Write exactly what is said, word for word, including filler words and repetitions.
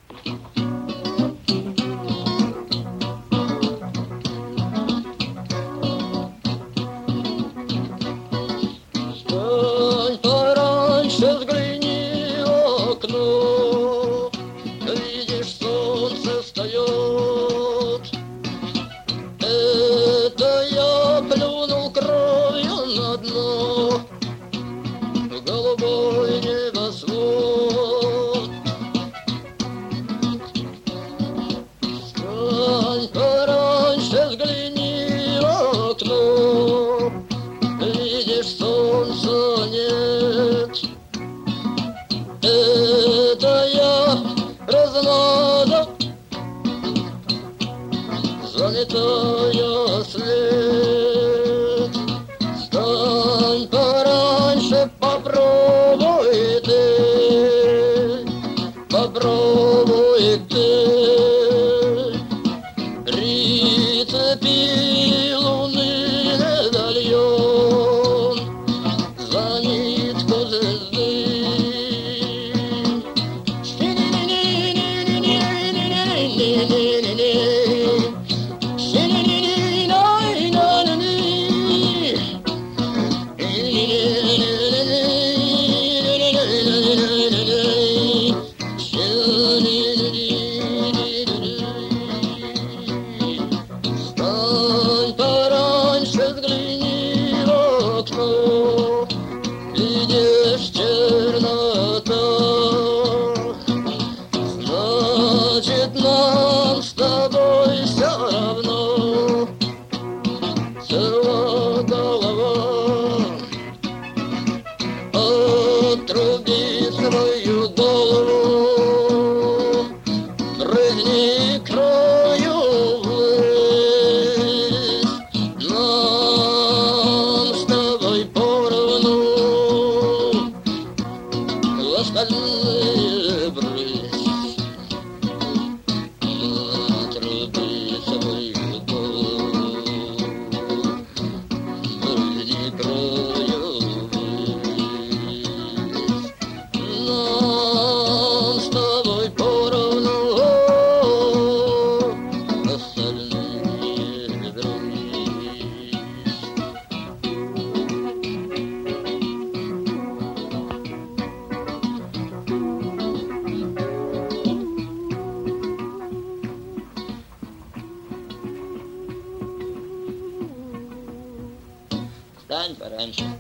Встань пораньше, взгляни в окно, видишь, солнце встает. Это я плюнул кровью на дно, в голубой небосвод. Встань пораньше, взгляни в окно, видишь, солнца нет. Это я размазал заметая след. Встань пораньше, попробуй ты, попробуй ты. Прицепи луны медальон за нитку звезды. Встань пораньше, взгляни в окно, видишь, чернота. Значит, нам с тобой все равно, цела голова. Отруби свою голову, прыгни к краю ввысь. Нам с тобой поровну в остальные брысь. Отруби свою голову, прыгни к краю ввысь. Нам с тобой поровну в остальные брысь. Встань пораньше.